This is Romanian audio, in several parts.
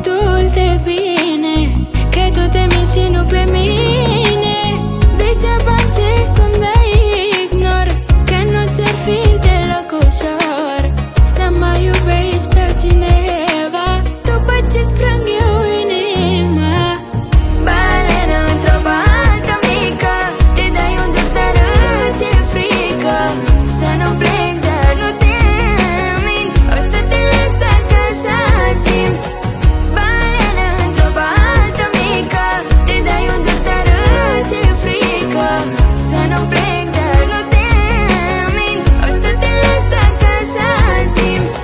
destul de bine, că tu te miști și nu pe mine. Degeaba încerci să-mi dai ignor, că nu ți-ar fi deloc ușor să mă iubești pe cineva după ce-ți frâng eu inima. Balenă într-o baltă mică, te dai un dur, dar ți-e frică să nu plec, dar nu te mint. O să te las dacă așa simți. Balenă într-o baltă mică, te dai un dur, dar ți-e frică să nu plec, dar nu te mint. O să te las dacă așa simți.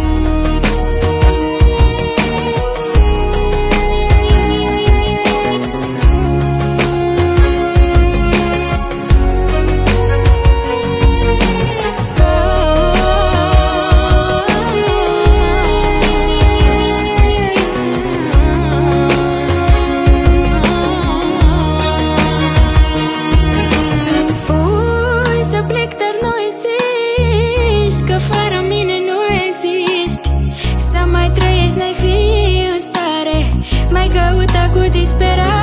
Că fără mine nu existi, să mai trăiești n-ai fi în stare, mai căuta cu disperare.